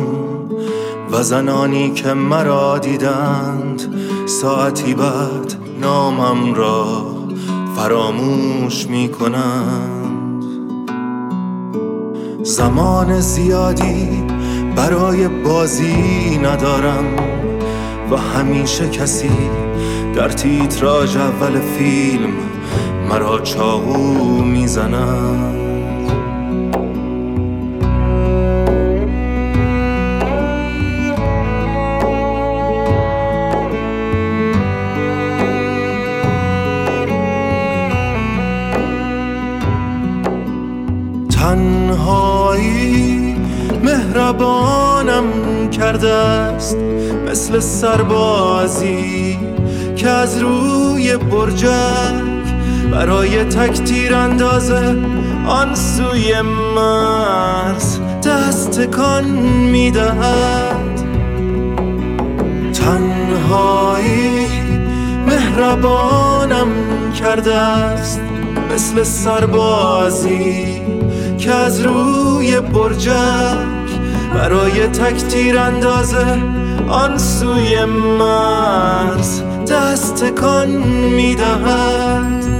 و زنانی که مرا دیدند ساعتی بعد نامم را فراموش می کنند. زمان زیادی برای بازی ندارم و همیشه کسی در تیتراژ اول فیلم مرا چاقو میزند. تنهایی مهربانم کرده است، مثل سربازی که از روی برجک برای تکتیر اندازه آن سوی مرز دست تکان میدهد. تنهایی مهربانم کرده است، مثل سربازی که از روی برجک برای تکتیر اندازه آن سوی مرز دست تکان میدهد.